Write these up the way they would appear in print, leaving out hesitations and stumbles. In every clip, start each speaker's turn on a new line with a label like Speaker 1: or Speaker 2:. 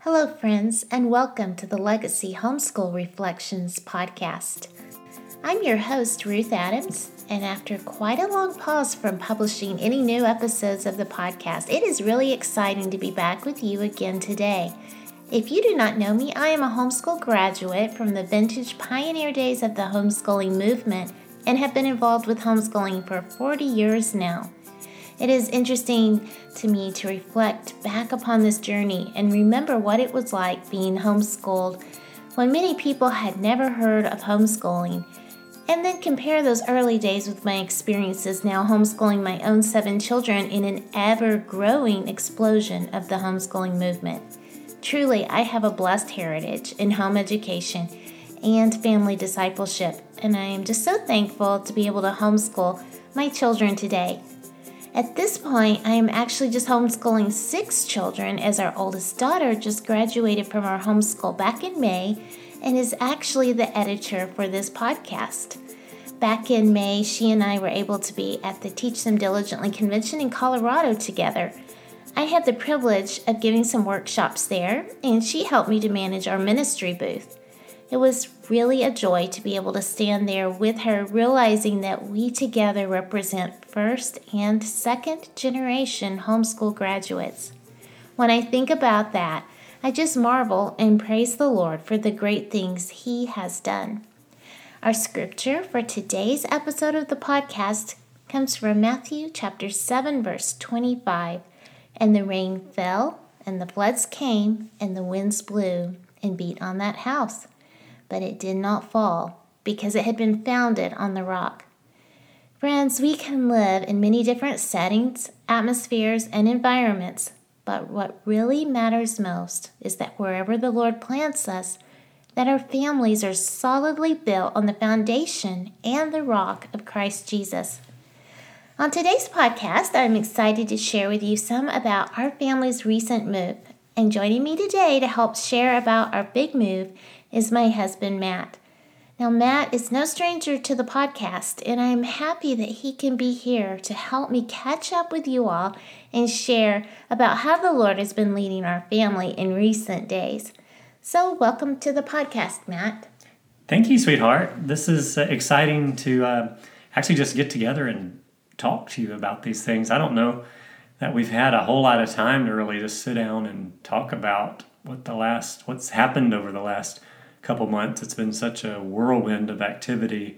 Speaker 1: Hello, friends, and welcome to the Legacy Homeschool Reflections podcast. I'm your host, Ruth Adams, and after quite a long pause from publishing any new episodes of the podcast, it is really exciting to be back with you again today. If you do not know me, I am a homeschool graduate from the vintage pioneer days of the homeschooling movement and have been involved with homeschooling for 40 years now. It is interesting to me to reflect back upon this journey and remember what it was like being homeschooled when many people had never heard of homeschooling, and then compare those early days with my experiences now homeschooling my own 7 children in an ever-growing explosion of the homeschooling movement. Truly, I have a blessed heritage in home education and family discipleship, and I am just so thankful to be able to homeschool my children today. At this point, I am actually just homeschooling 6 children as our oldest daughter just graduated from our homeschool back in May and is actually the editor for this podcast. Back in May, she and I were able to be at the Teach Them Diligently convention in Colorado together. I had the privilege of giving some workshops there, and she helped me to manage our ministry booth. It was really a joy to be able to stand there with her, realizing that we together represent first and second generation homeschool graduates. When I think about that, I just marvel and praise the Lord for the great things He has done. Our scripture for today's episode of the podcast comes from Matthew chapter 7, verse 25. And the rain fell, and the floods came, and the winds blew and beat on that house. But it did not fall, because it had been founded on the rock. Friends, we can live in many different settings, atmospheres, and environments, but what really matters most is that wherever the Lord plants us, that our families are solidly built on the foundation and the rock of Christ Jesus. On today's podcast, I'm excited to share with you some about our family's recent move. And joining me today to help share about our big move is my husband, Matt. Now, Matt is no stranger to the podcast, and I'm happy that he can be here to help me catch up with you all and share about how the Lord has been leading our family in recent days. So, welcome to the podcast, Matt.
Speaker 2: Thank you, sweetheart. This is exciting to actually just get together and talk to you about these things. I don't know that we've had a whole lot of time to really just sit down and talk about what's happened over the last couple months. It's been such a whirlwind of activity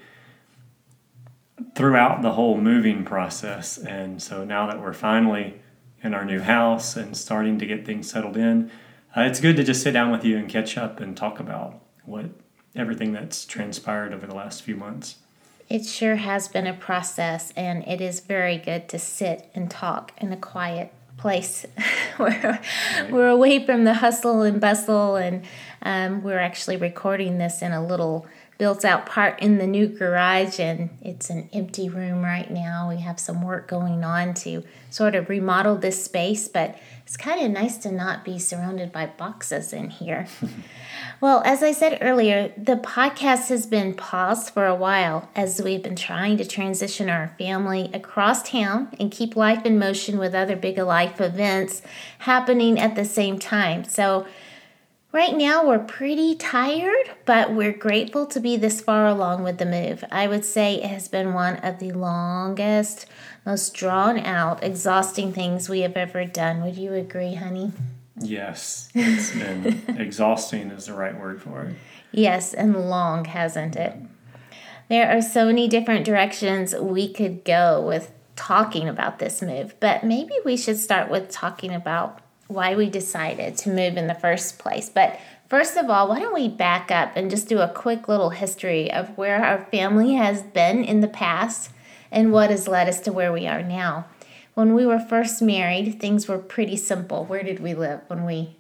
Speaker 2: throughout the whole moving process. And so now that we're finally in our new house and starting to get things settled in, it's good to just sit down with you and catch up and talk about everything that's transpired over the last few months.
Speaker 1: It sure has been a process, and it is very good to sit and talk in a quiet place where we're away from the hustle and bustle, and we're actually recording this in a little built-out part in the new garage, and it's an empty room right now. We have some work going on to sort of remodel this space, but it's kind of nice to not be surrounded by boxes in here. Well, as I said earlier, the podcast has been paused for a while as we've been trying to transition our family across town and keep life in motion with other big life events happening at the same time. So right now we're pretty tired, but we're grateful to be this far along with the move. I would say it has been one of the longest, most drawn out, exhausting things we have ever done. Would you agree, honey?
Speaker 2: Yes, it's been exhausting is the right word for it.
Speaker 1: Yes, and long, hasn't it? There are so many different directions we could go with talking about this move, but maybe we should start with talking about why we decided to move in the first place. But first of all, why don't we back up and just do a quick little history of where our family has been in the past and what has led us to where we are now. When we were first married, things were pretty simple. Where did we live when we...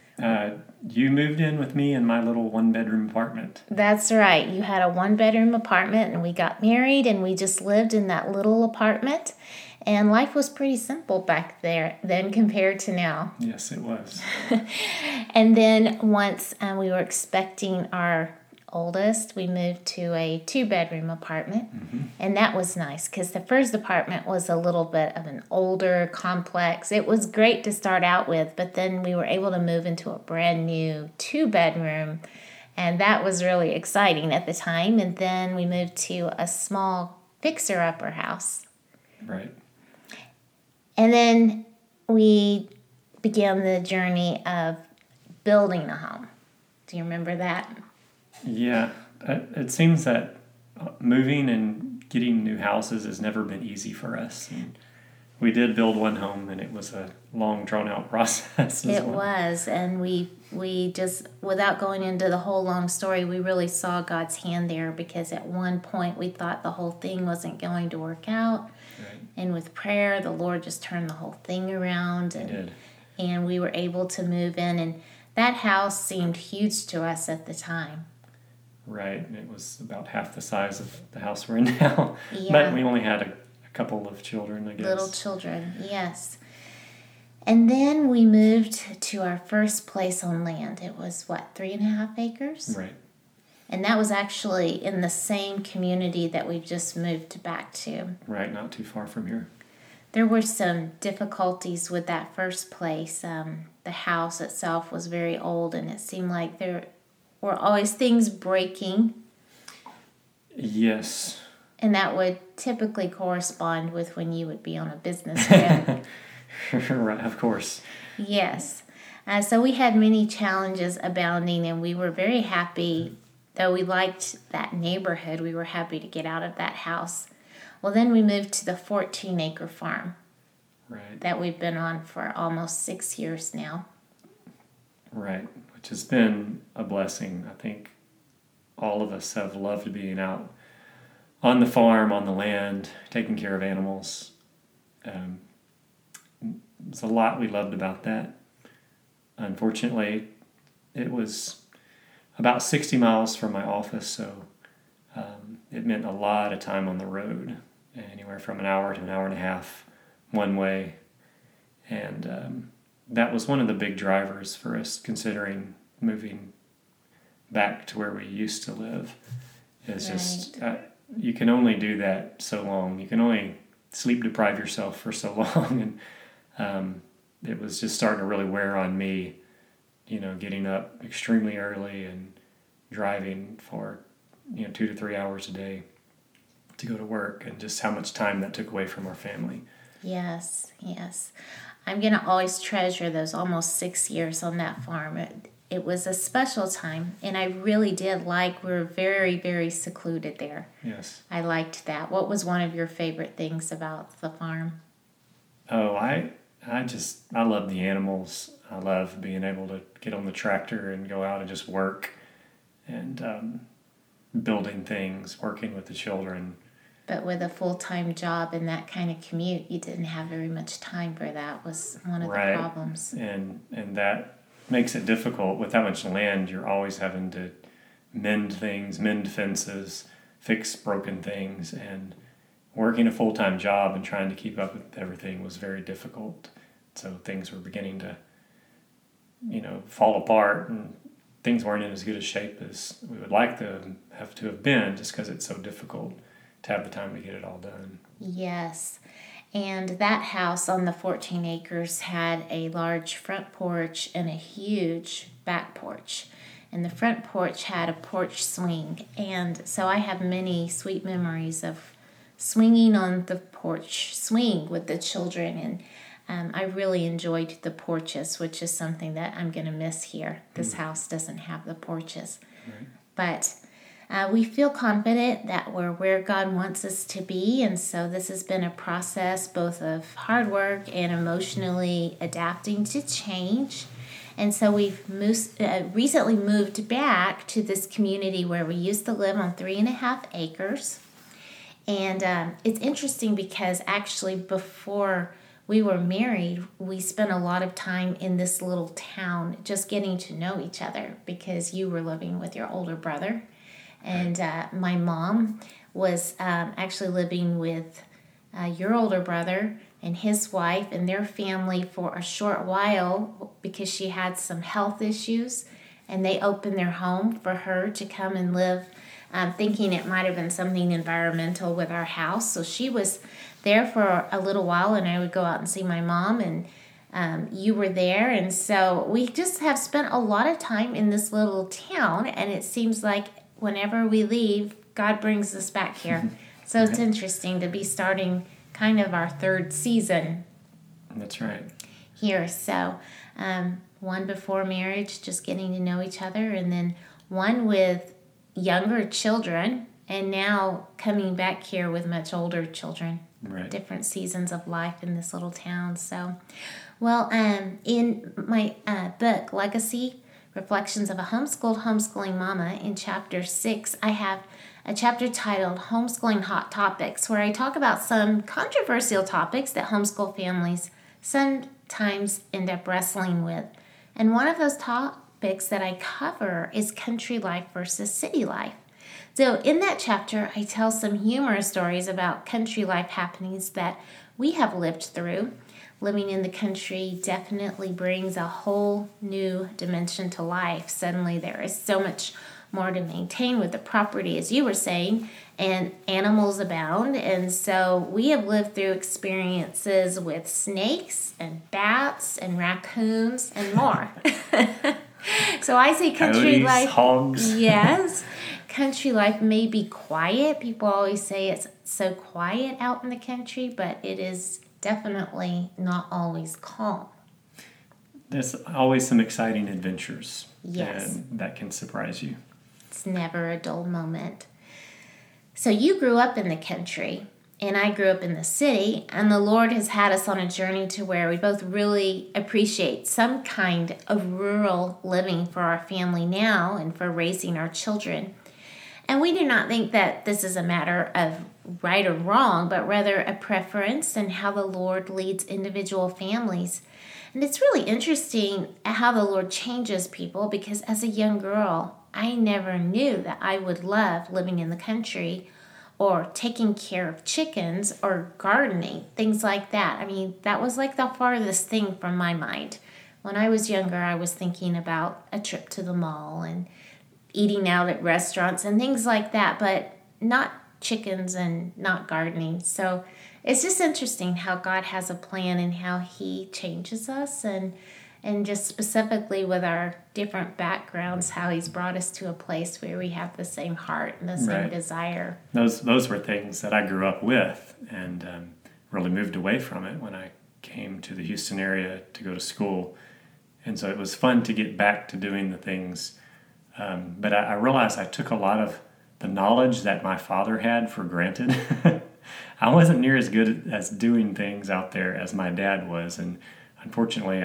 Speaker 2: You moved in with me in my little 1-bedroom apartment.
Speaker 1: That's right. You had a 1-bedroom apartment, and we got married, and we just lived in that little apartment. And life was pretty simple back then compared to now.
Speaker 2: Yes, it was.
Speaker 1: And then once we were expecting our oldest, we moved to a 2-bedroom apartment. And that was nice because the first apartment was a little bit of an older complex. It was great to start out with, but then we were able to move into a brand new 2-bedroom. And that was really exciting at the time. And then we moved to a small fixer-upper house.
Speaker 2: Right.
Speaker 1: And then we began the journey of building a home. Do you remember that?
Speaker 2: Yeah. It seems that moving and getting new houses has never been easy for us. And we did build one home, and it was a long, drawn-out process.
Speaker 1: It was, and we just, without going into the whole long story, we really saw God's hand there, because at one point we thought the whole thing wasn't going to work out.
Speaker 2: Right.
Speaker 1: And with prayer, the Lord just turned the whole thing around.
Speaker 2: He did.
Speaker 1: And we were able to move in, and that house seemed huge to us at the time.
Speaker 2: Right. It was about half the size of the house we're in now.
Speaker 1: Yeah.
Speaker 2: But we only had a couple of children, I guess.
Speaker 1: Little children, yes. And then we moved to our first place on land. It was, 3.5 acres?
Speaker 2: Right.
Speaker 1: And that was actually in the same community that we've just moved back to.
Speaker 2: Right, not too far from here.
Speaker 1: There were some difficulties with that first place. The house itself was very old, and it seemed like there were always things breaking.
Speaker 2: Yes.
Speaker 1: And that would typically correspond with when you would be on a business trip.
Speaker 2: Right, of course.
Speaker 1: Yes. So we had many challenges abounding, and we were very happy. Though we liked that neighborhood, we were happy to get out of that house. Well, then we moved to the 14-acre farm.
Speaker 2: Right.
Speaker 1: That we've been on for almost 6 years now.
Speaker 2: Right, which has been a blessing. I think all of us have loved being out on the farm, on the land, taking care of animals. There's a lot we loved about that. Unfortunately, it was about 60 miles from my office, so it meant a lot of time on the road, anywhere from an hour to an hour and a half one way. And that was one of the big drivers for us considering moving back to where we used to live. It's just, you can only do that so long. You can only sleep deprive yourself for so long. And it was just starting to really wear on me, getting up extremely early and driving for 2 to 3 hours a day to go to work, and just how much time that took away from our family.
Speaker 1: Yes. I'm going to always treasure those almost 6 years on that farm. It was a special time, and I really did we were very, very secluded there.
Speaker 2: Yes.
Speaker 1: I liked that. What was one of your favorite things about the farm?
Speaker 2: Oh, I love the animals. I love being able to get on the tractor and go out and just work and building things, working with the children.
Speaker 1: But with a full-time job and that kind of commute, you didn't have very much time for that, was one of the problems.
Speaker 2: And that makes it difficult. With that much land, you're always having to mend things, mend fences, fix broken things, and working a full-time job and trying to keep up with everything was very difficult. So things were beginning to, fall apart, and things weren't in as good a shape as we would like to have been, just because it's so difficult to have the time to get it all done.
Speaker 1: Yes. And that house on the 14 acres had a large front porch and a huge back porch. And the front porch had a porch swing. And so I have many sweet memories of swinging on the porch swing with the children. And I really enjoyed the porches, which is something that I'm going to miss here. This house doesn't have the porches.
Speaker 2: Right.
Speaker 1: But we feel confident that we're where God wants us to be, and so this has been a process both of hard work and emotionally adapting to change. And so we've recently moved back to this community where we used to live on 3.5 acres. And it's interesting because actually before we were married, we spent a lot of time in this little town just getting to know each other, because you were living with your older brother. And my mom was actually living with your older brother and his wife and their family for a short while because she had some health issues. and they opened their home for her to come and live, thinking it might have been something environmental with our house. So she was there for a little while, and I would go out and see my mom, and you were there. And so we just have spent a lot of time in this little town, and it seems like whenever we leave, God brings us back here. So it's interesting to be starting kind of our third season.
Speaker 2: That's right.
Speaker 1: Here. So one before marriage, just getting to know each other, and then one with younger children, and now coming back here with much older children.
Speaker 2: Right.
Speaker 1: Different seasons of life in this little town. So, well, in my book, Legacy, Reflections of a Homeschooling Mama, in Chapter 6, I have a chapter titled Homeschooling Hot Topics, where I talk about some controversial topics that homeschool families sometimes end up wrestling with. And one of those topics that I cover is country life versus city life. So in that chapter, I tell some humorous stories about country life happenings that we have lived through. Living in the country definitely brings a whole new dimension to life. Suddenly there is so much more to maintain with the property, as you were saying, and animals abound. And so we have lived through experiences with snakes and bats and raccoons and more. So I say country
Speaker 2: Coyotes,
Speaker 1: life.
Speaker 2: hogs.
Speaker 1: Yes. Country life may be quiet. People always say it's so quiet out in the country, but it is definitely not always calm.
Speaker 2: There's always some exciting adventures.
Speaker 1: Yes.
Speaker 2: That can surprise you.
Speaker 1: It's never a dull moment. So you grew up in the country, and I grew up in the city, and the Lord has had us on a journey to where we both really appreciate some kind of rural living for our family now and for raising our children. And we do not think that this is a matter of right or wrong, but rather a preference and how the Lord leads individual families. And it's really interesting how the Lord changes people, because as a young girl, I never knew that I would love living in the country or taking care of chickens or gardening, things like that. I mean, that was like the farthest thing from my mind. When I was younger, I was thinking about a trip to the mall and eating out at restaurants and things like that, but not chickens and not gardening. So it's just interesting how God has a plan and how He changes us, and just specifically with our different backgrounds, how He's brought us to a place where we have the same heart and the same desire.
Speaker 2: Those were things that I grew up with, and really moved away from it when I came to the Houston area to go to school. And so it was fun to get back to doing the things. But I realized I took a lot of the knowledge that my father had for granted. I wasn't near as good as doing things out there as my dad was. And unfortunately,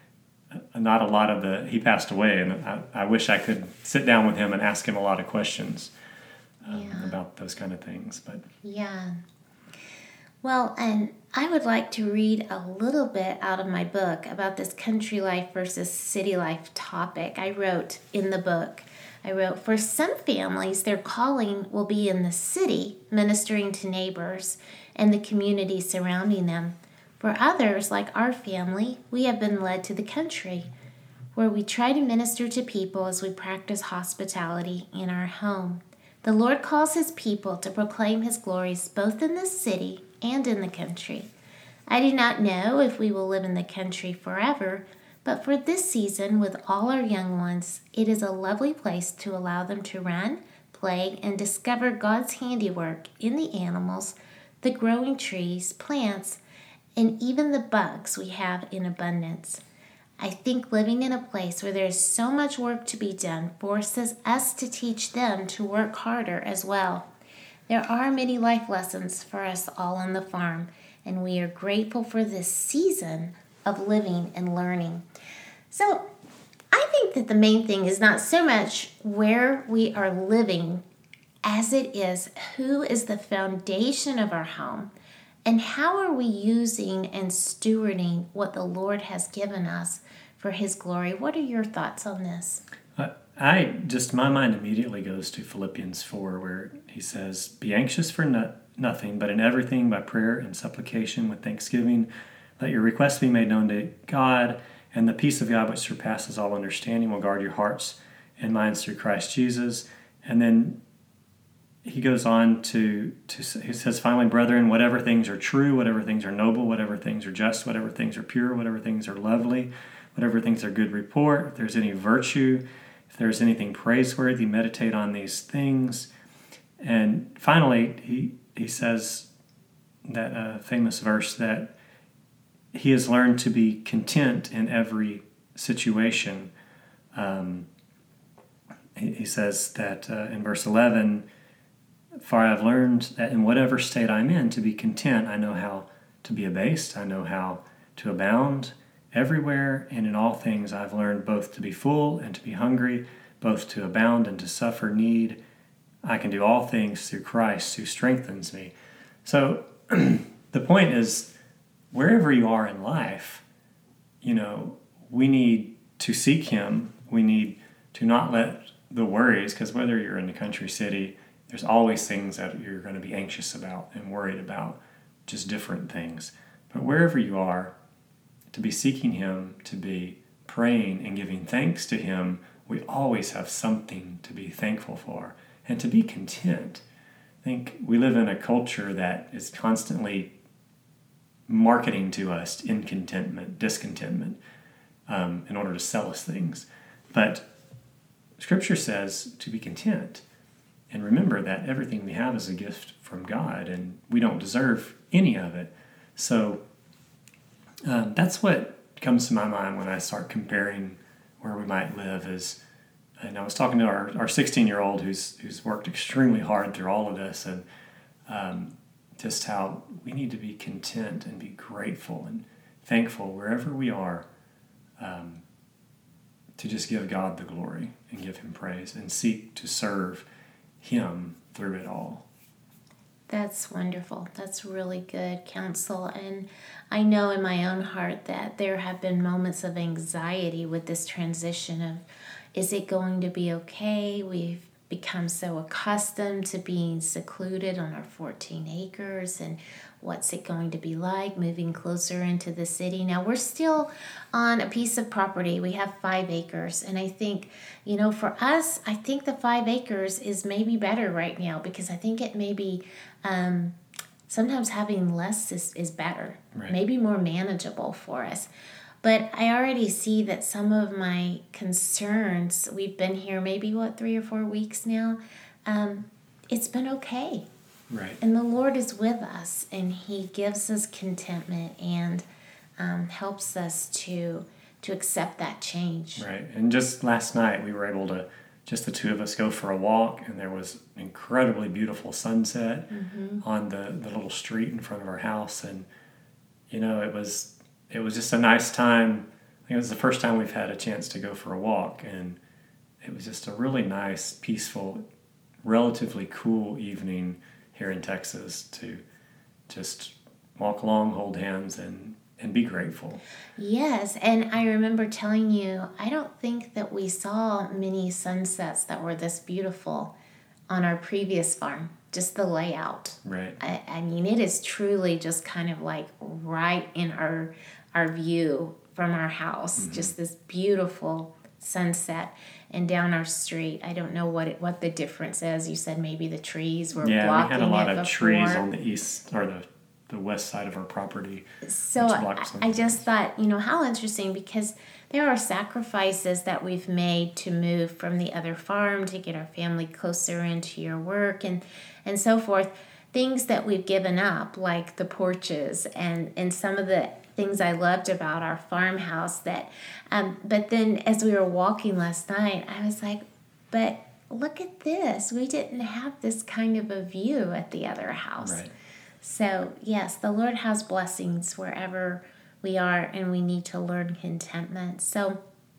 Speaker 2: he passed away, and I wish I could sit down with him and ask him a lot of questions about those kind of things. But
Speaker 1: yeah. Well, and I would like to read a little bit out of my book about this country life versus city life topic. I wrote, for some families, their calling will be in the city, ministering to neighbors and the community surrounding them. For others, like our family, we have been led to the country, where we try to minister to people as we practice hospitality in our home. The Lord calls His people to proclaim His glories both in the city and in the country. I do not know if we will live in the country forever, but for this season, with all our young ones, it is a lovely place to allow them to run, play, and discover God's handiwork in the animals, the growing trees, plants, and even the bugs we have in abundance. I think living in a place where there is so much work to be done forces us to teach them to work harder as well. There are many life lessons for us all on the farm, and we are grateful for this season of living and learning. So I think that the main thing is not so much where we are living as it is who is the foundation of our home, and how are we using and stewarding what the Lord has given us for His glory. What are your thoughts on this?
Speaker 2: My mind immediately goes to Philippians 4, where he says, "Be anxious for nothing, but in everything by prayer and supplication with thanksgiving, let your requests be made known to God, and the peace of God which surpasses all understanding will guard your hearts and mine's through Christ Jesus. And then he goes on to he says, finally, brethren, whatever things are true, whatever things are noble, whatever things are just, whatever things are pure, whatever things are lovely, whatever things are good report, if there's any virtue, if there's anything praiseworthy, meditate on these things. And finally, he says that famous verse that he has learned to be content in every situation. He says that in verse 11, for I have learned that in whatever state I'm in, to be content. I know how to be abased. I know how to abound. Everywhere and in all things I've learned both to be full and to be hungry, both to abound and to suffer need. I can do all things through Christ who strengthens me. So the point is, wherever you are in life, we need to seek him. We need to not let the worries, because whether you're in the country, city, there's always things that you're going to be anxious about and worried about, just different things. But wherever you are, to be seeking him, to be praying and giving thanks to him, we always have something to be thankful for and to be content. I think we live in a culture that is constantly marketing to us discontentment, in order to sell us things. But Scripture says to be content. And remember that everything we have is a gift from God, and we don't deserve any of it. So that's what comes to my mind when I start comparing where we might live. And I was talking to our 16-year-old who's worked extremely hard through all of this, and just how we need to be content and be grateful and thankful wherever we are, to just give God the glory and give him praise and seek to serve him through it all.
Speaker 1: That's wonderful. That's really good counsel. And I know in my own heart that there have been moments of anxiety with this transition of, is it going to be okay? We've become so accustomed to being secluded on our 14 acres, and what's it going to be like moving closer into the city? Now, we're still on a piece of property. We have 5 acres, and I think, for us, I think the 5 acres is maybe better right now, because I think it may be sometimes having less is better, right? Maybe more manageable for us. But I already see that some of my concerns, we've been here maybe, 3 or 4 weeks now, it's been okay.
Speaker 2: Right.
Speaker 1: And the Lord is with us, and he gives us contentment and helps us to accept that change.
Speaker 2: Right. And just last night, we were able to, just the 2 of us, go for a walk, and there was an incredibly beautiful sunset on the little street in front of our house. And, it was just a nice time. I think it was the first time we've had a chance to go for a walk, and it was just a really nice, peaceful, relatively cool evening here in Texas to just walk along, hold hands, and be grateful.
Speaker 1: Yes, and I remember telling you, I don't think that we saw many sunsets that were this beautiful on our previous farm, just the layout.
Speaker 2: Right.
Speaker 1: I mean, it is truly just kind of like right in our view from our house, just this beautiful sunset. And down our street, I don't know what the difference is. You said maybe the trees were blocking it before.
Speaker 2: Yeah, we had a lot of trees on the east or the west side of our property.
Speaker 1: So I just thought, how interesting, because there are sacrifices that we've made to move from the other farm to get our family closer into your work and so forth. Things that we've given up, like the porches and some of the things I loved about our farmhouse that, but then as we were walking last night, I was like, but look at this. We didn't have this kind of a view at the other house.
Speaker 2: Right.
Speaker 1: So yes, the Lord has blessings wherever we are, and we need to learn contentment. So,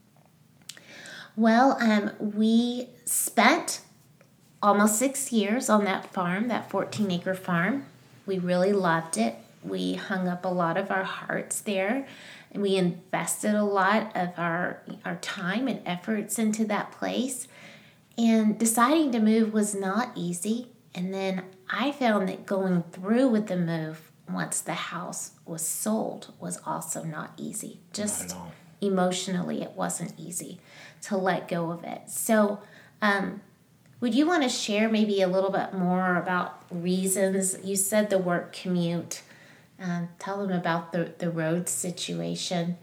Speaker 1: we spent almost 6 years on that farm, that 14-acre farm. We really loved it. We hung up a lot of our hearts there, and we invested a lot of our time and efforts into that place. And deciding to move was not easy. And then I found that going through with the move once the house was sold was also not easy.
Speaker 2: Not at all.
Speaker 1: emotionally it wasn't easy to let go of it. So would you want to share maybe a little bit more about reasons? You said the work commute. Tell them about the road situation,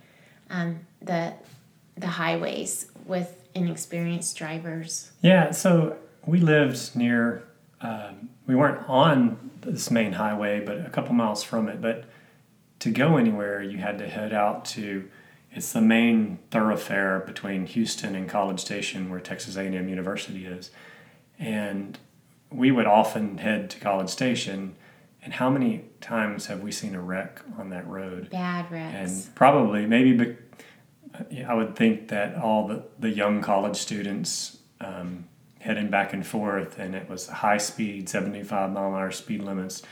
Speaker 1: the highways with inexperienced drivers.
Speaker 2: Yeah, so we lived near, we weren't on this main highway, but a couple miles from it. But to go anywhere, you had to head out to, it's the main thoroughfare between Houston and College Station where Texas A&M University is. And we would often head to College Station. And how many times have we seen a wreck on that road?
Speaker 1: Bad wrecks.
Speaker 2: And probably, maybe, I would think that all the young college students heading back and forth, and it was high speed, 75-mile-an-hour speed limits.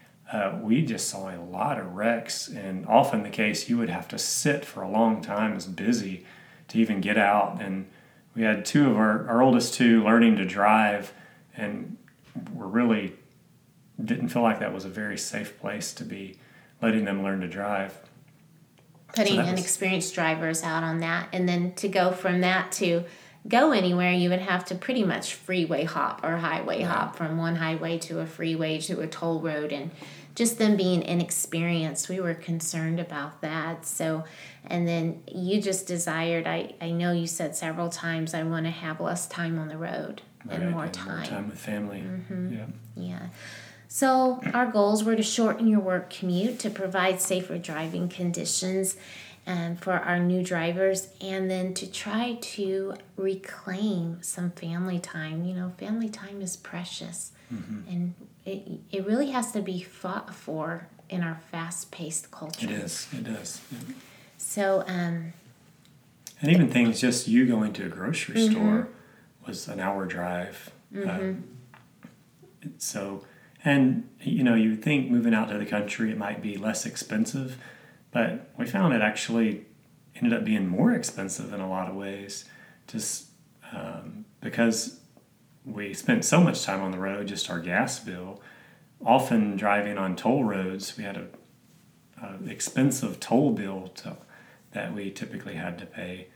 Speaker 2: We just saw a lot of wrecks, and often the case you would have to sit for a long time, it was busy, to even get out. And we had two of our oldest two learning to drive, and we're really didn't feel like that was a very safe place to be letting them learn to drive.
Speaker 1: Putting inexperienced drivers out on that, and then to go from that to go anywhere, you would have to pretty much freeway hop or highway hop from one highway to a freeway to a toll road. And just them being inexperienced, we were concerned about that. So, and then you just desired, I know you said several times, I want to have less time on the road and more time.
Speaker 2: More time with family.
Speaker 1: Mm-hmm. Yeah. So our goals were to shorten your work commute, to provide safer driving conditions for our new drivers, and then to try to reclaim some family time. You know, family time is precious, and it really has to be fought for in our fast-paced culture.
Speaker 2: It is. Yeah.
Speaker 1: So,
Speaker 2: and even things, just you going to a grocery store was an hour drive. And, you know, you would think moving out to the country, it might be less expensive, but we found it actually ended up being more expensive in a lot of ways, just because we spent so much time on the road, just our gas bill. Often driving on toll roads, we had a expensive toll bill that we typically had to pay.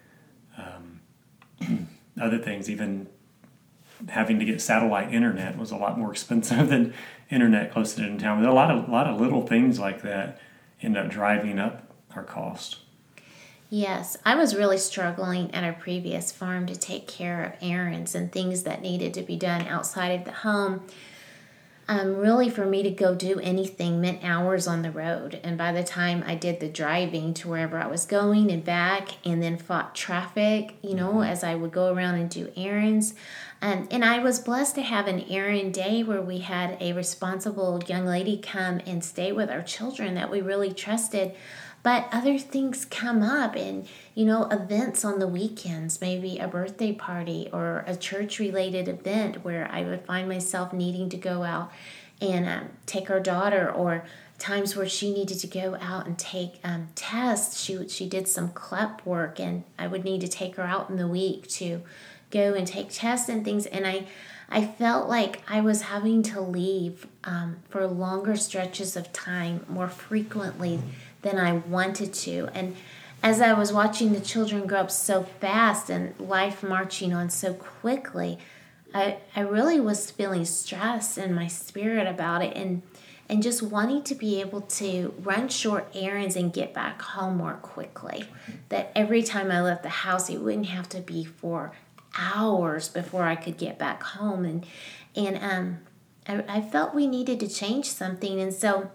Speaker 2: Other things, even having to get satellite internet was a lot more expensive than internet close to town. There are a lot of little things like that end up driving up our cost.
Speaker 1: Yes, I was really struggling at our previous farm to take care of errands and things that needed to be done outside of the home. Really, for me to go do anything meant hours on the road. And by the time I did the driving to wherever I was going and back, and then fought traffic, you know, as I would go around and do errands. And I was blessed to have an errand day where we had a responsible young lady come and stay with our children that we really trusted. But other things come up, and, you know, events on the weekends, maybe a birthday party or a church-related event where I would find myself needing to go out and take our daughter, or times where she needed to go out and take tests. She did some CLEP work, and I would need to take her out in the week to go and take tests and things. And I felt like I was having to leave for longer stretches of time more frequently than I wanted to. And as I was watching the children grow up so fast and life marching on so quickly, I really was feeling stress in my spirit about it, and just wanting to be able to run short errands and get back home more quickly. That every time I left the house, it wouldn't have to be for hours before I could get back home. And I felt we needed to change something. And so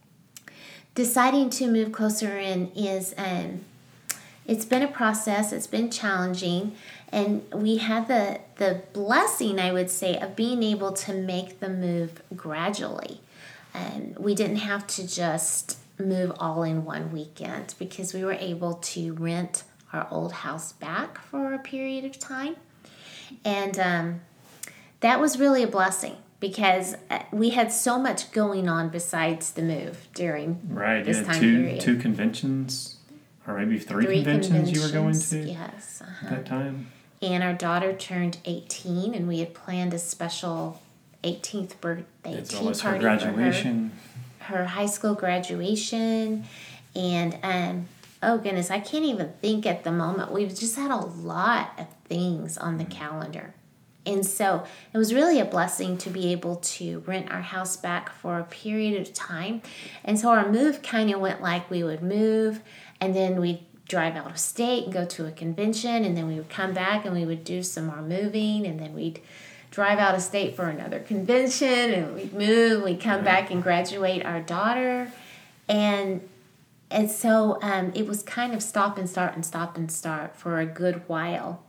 Speaker 1: deciding to move closer in is, it's been a process. It's been challenging. And we had the blessing, I would say, of being able to make the move gradually. And we didn't have to just move all in one weekend, because we were able to rent our old house back for a period of time. And that was really a blessing, because we had so much going on besides the move during this time period.
Speaker 2: Two conventions, or maybe three conventions you were going to.
Speaker 1: Yes,
Speaker 2: at that time.
Speaker 1: And our daughter turned 18, and we had planned a special 18th birthday tea party
Speaker 2: her graduation,
Speaker 1: her high school graduation, and oh goodness, I can't even think at the moment. We've just had a lot of things on the calendar. And so it was really a blessing to be able to rent our house back for a period of time. And so our move kind of went like we would move, and then we'd drive out of state and go to a convention, and then we would come back and we would do some more moving, and then we'd drive out of state for another convention, and we'd move, we'd come back and graduate our daughter. And so it was kind of stop and start for a good while.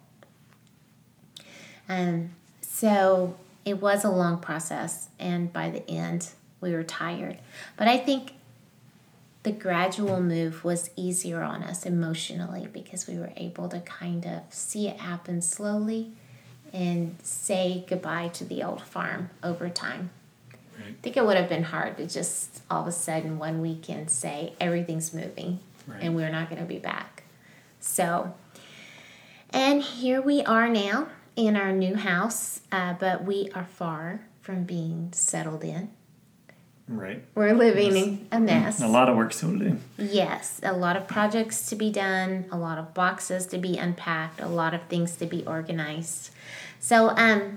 Speaker 1: So it was a long process, and by the end, we were tired. But I think the gradual move was easier on us emotionally because we were able to kind of see it happen slowly and say goodbye to the old farm over time. Right. I think it would have been hard to just all of a sudden one weekend say everything's moving and we're not going to be back. So, and here we are now in our new house, but we are far from being settled in.
Speaker 2: Right.
Speaker 1: We're living in a mess.
Speaker 2: A lot of work still to do.
Speaker 1: Yes, a lot of projects to be done, a lot of boxes to be unpacked, a lot of things to be organized. So,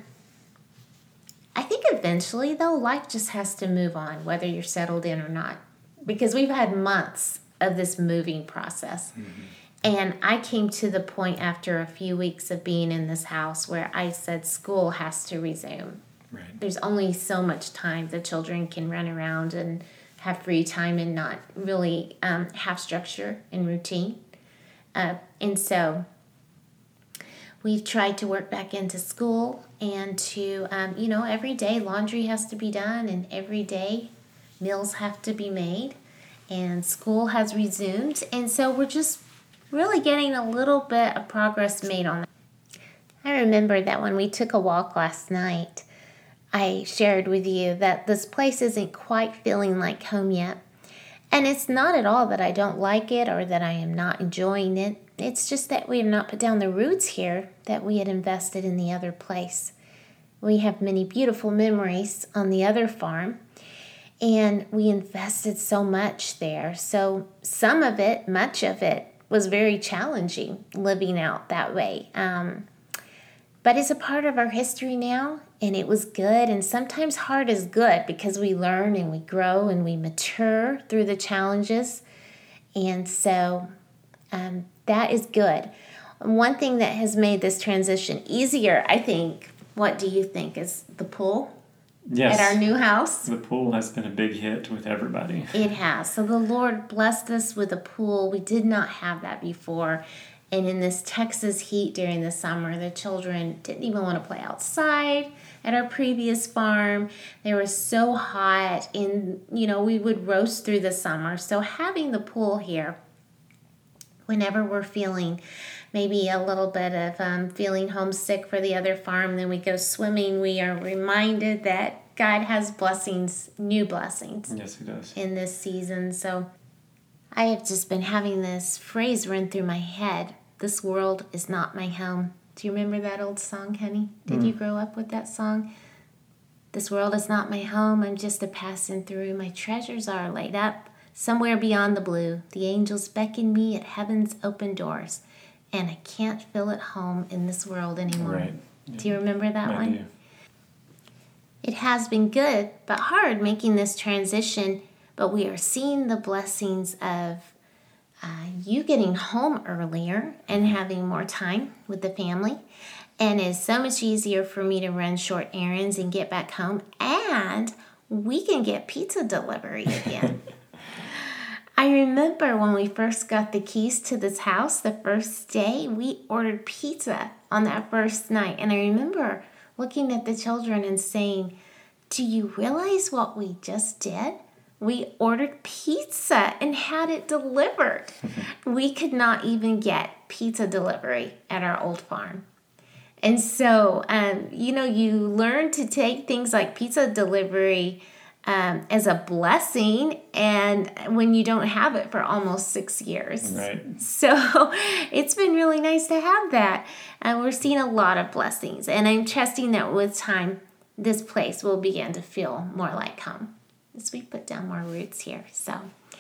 Speaker 1: I think eventually, though, life just has to move on, whether you're settled in or not, because we've had months of this moving process. Mm-hmm. And I came to the point after a few weeks of being in this house where I said school has to resume. Right. There's only so much time the children can run around and have free time and not really have structure and routine. And so we've tried to work back into school and to, every day laundry has to be done and every day meals have to be made and school has resumed. And so we're just really getting a little bit of progress made on that. I remember that when we took a walk last night, I shared with you that this place isn't quite feeling like home yet. And it's not at all that I don't like it or that I am not enjoying it. It's just that we have not put down the roots here that we had invested in the other place. We have many beautiful memories on the other farm, and we invested so much there. So some of it, much of it, was very challenging living out that way. But it's a part of our history now, and it was good. And sometimes hard is good because we learn and we grow and we mature through the challenges. And so that is good. One thing that has made this transition easier, I think, what do you think, is the pool? Yes. At our new house?
Speaker 2: The pool has been a big hit with everybody.
Speaker 1: It has. So the Lord blessed us with a pool. We did not have that before. And in this Texas heat during the summer, the children didn't even want to play outside at our previous farm. They were so hot, and, we would roast through the summer. So having the pool here, whenever we're feeling maybe a little bit of feeling homesick for the other farm, then we go swimming, we are reminded that God has blessings, new blessings.
Speaker 2: Yes, He does.
Speaker 1: In this season. So I have just been having this phrase run through my head. This world is not my home. Do you remember that old song, honey? Did you grow up with that song? This world is not my home. I'm just a passing through. My treasures are laid up somewhere beyond the blue. The angels beckon me at heaven's open doors, and I can't feel at home in this world anymore. Right. Yeah. Do you remember that one? Do. It has been good, but hard making this transition, but we are seeing the blessings of you getting home earlier and having more time with the family. And it's so much easier for me to run short errands and get back home. And we can get pizza delivery again. I remember when we first got the keys to this house, the first day, we ordered pizza on that first night. And I remember looking at the children and saying, do you realize what we just did? We ordered pizza and had it delivered. We could not even get pizza delivery at our old farm. And so, you learn to take things like pizza delivery as a blessing, and when you don't have it for almost 6 years.
Speaker 2: Right.
Speaker 1: So it's been really nice to have that. And we're seeing a lot of blessings. And I'm trusting that with time, this place will begin to feel more like home as we put down more roots here. So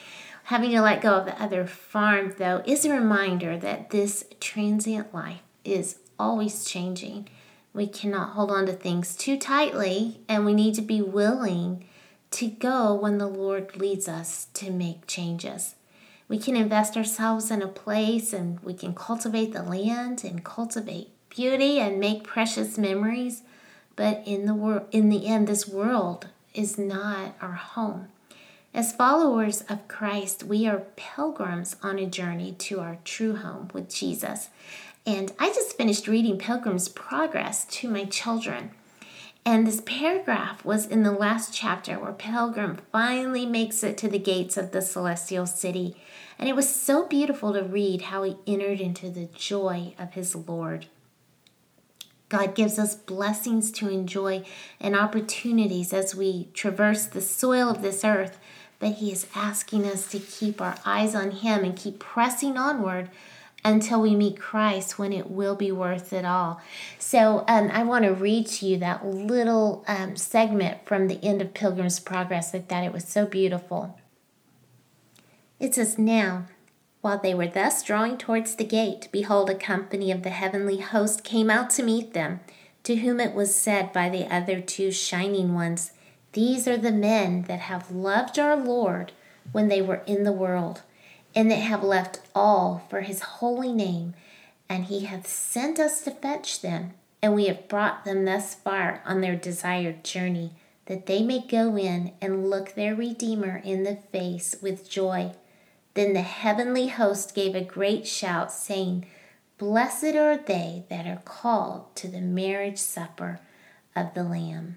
Speaker 1: Having to let go of the other farm, though, is a reminder that this transient life is always changing. We cannot hold on to things too tightly, and we need to be willing to go when the Lord leads us to make changes. We can invest ourselves in a place, and we can cultivate the land and cultivate beauty and make precious memories, but in the end, this world is not our home. As followers of Christ, we are pilgrims on a journey to our true home with Jesus. And I just finished reading Pilgrim's Progress to my children. And this paragraph was in the last chapter where Pilgrim finally makes it to the gates of the celestial city. And it was so beautiful to read how he entered into the joy of his Lord. God gives us blessings to enjoy and opportunities as we traverse the soil of this earth, but he is asking us to keep our eyes on him and keep pressing onward until we meet Christ, when it will be worth it all. So I want to read to you that little segment from the end of Pilgrim's Progress. I thought it was so beautiful. It says, "Now, while they were thus drawing towards the gate, behold, a company of the heavenly host came out to meet them, to whom it was said by the other two shining ones, These are the men that have loved our Lord when they were in the world, and that have left all for his holy name, and he hath sent us to fetch them, and we have brought them thus far on their desired journey, that they may go in and look their Redeemer in the face with joy. Then the heavenly host gave a great shout, saying, Blessed are they that are called to the marriage supper of the Lamb."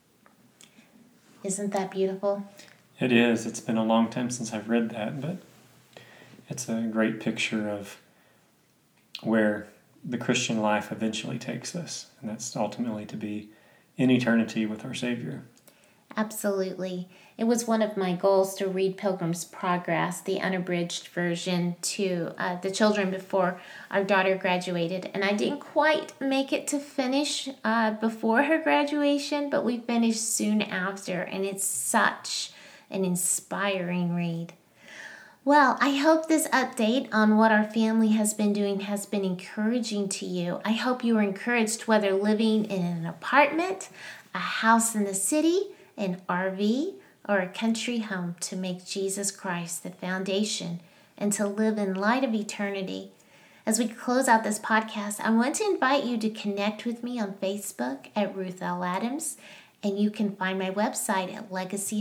Speaker 1: Isn't that beautiful?
Speaker 2: It is. It's been a long time since I've read that, but it's a great picture of where the Christian life eventually takes us, and that's ultimately to be in eternity with our Savior.
Speaker 1: Absolutely. It was one of my goals to read Pilgrim's Progress, the unabridged version, to the children before our daughter graduated. And I didn't quite make it to finish before her graduation, but we finished soon after. And it's such an inspiring read. Well, I hope this update on what our family has been doing has been encouraging to you. I hope you were encouraged, whether living in an apartment, a house in the city, an RV, or a country home, to make Jesus Christ the foundation and to live in light of eternity. As we close out this podcast, I want to invite you to connect with me on Facebook at Ruth L. Adams, and you can find my website at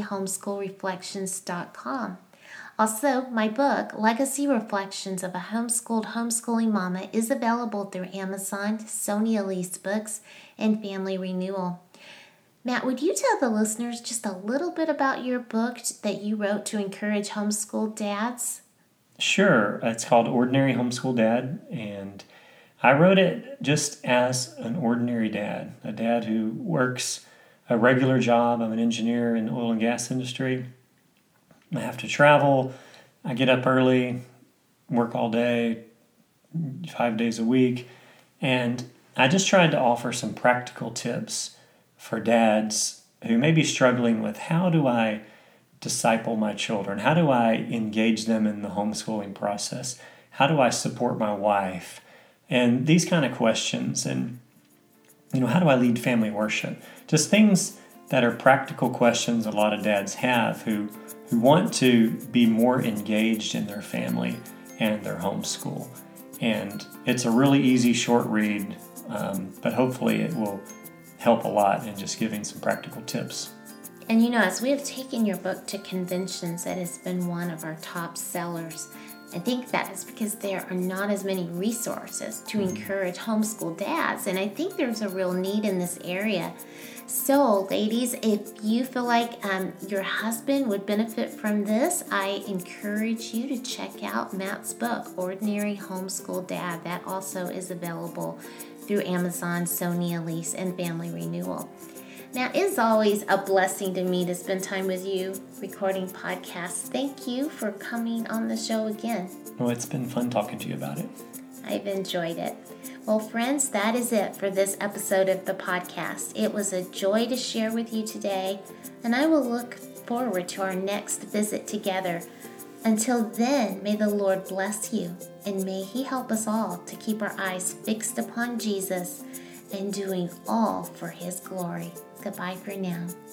Speaker 1: legacyhomeschoolreflections.com. Also, my book, Legacy Reflections of a Homeschooled Homeschooling Mama, is available through Amazon, Sony Elise Books, and Family Renewal. Matt, would you tell the listeners just a little bit about your book that you wrote to encourage homeschool dads?
Speaker 2: Sure. It's called Ordinary Homeschool Dad, and I wrote it just as an ordinary dad, a dad who works a regular job. I'm an engineer in the oil and gas industry. I have to travel. I get up early, work all day, 5 days a week, and I just tried to offer some practical tips for dads who may be struggling with, how do I disciple my children? How do I engage them in the homeschooling process? How do I support my wife? And these kind of questions. And, how do I lead family worship? Just things that are practical questions a lot of dads have who want to be more engaged in their family and their homeschool. And it's a really easy, short read, but hopefully it will help a lot in just giving some practical tips.
Speaker 1: And as we have taken your book to conventions, that has been one of our top sellers. I think that is because there are not as many resources to encourage homeschool dads, and I think there's a real need in this area. So, ladies, if you feel like your husband would benefit from this, I encourage you to check out Matt's book, Ordinary Homeschool Dad. That also is available through Amazon, Sony Elise, and Family Renewal. Now, it's always a blessing to me to spend time with you recording podcasts. Thank you for coming on the show again.
Speaker 2: Well, it's been fun talking to you about it.
Speaker 1: I've enjoyed it. Well, friends, that is it for this episode of the podcast. It was a joy to share with you today, and I will look forward to our next visit together. Until then, may the Lord bless you, and may He help us all to keep our eyes fixed upon Jesus and doing all for His glory. Goodbye for now.